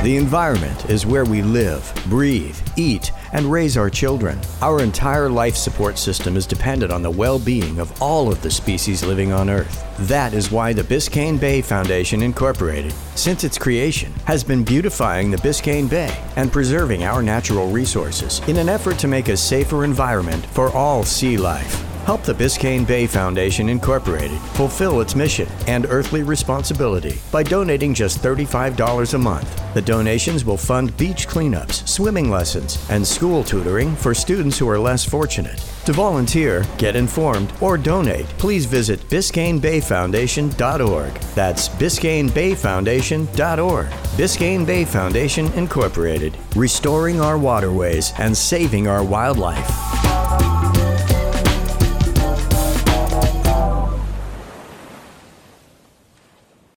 The environment is where we live, breathe, eat, and raise our children. Our entire life support system is dependent on the well-being of all of the species living on Earth. That is why the Biscayne Bay Foundation Incorporated, since its creation, has been beautifying the Biscayne Bay and preserving our natural resources in an effort to make a safer environment for all sea life. Help the Biscayne Bay Foundation Incorporated fulfill its mission and earthly responsibility by donating just $35 a month. The donations will fund beach cleanups, swimming lessons, and school tutoring for students who are less fortunate. To volunteer, get informed, or donate, please visit BiscayneBayFoundation.org. That's BiscayneBayFoundation.org. Biscayne Bay Foundation Incorporated, restoring our waterways and saving our wildlife.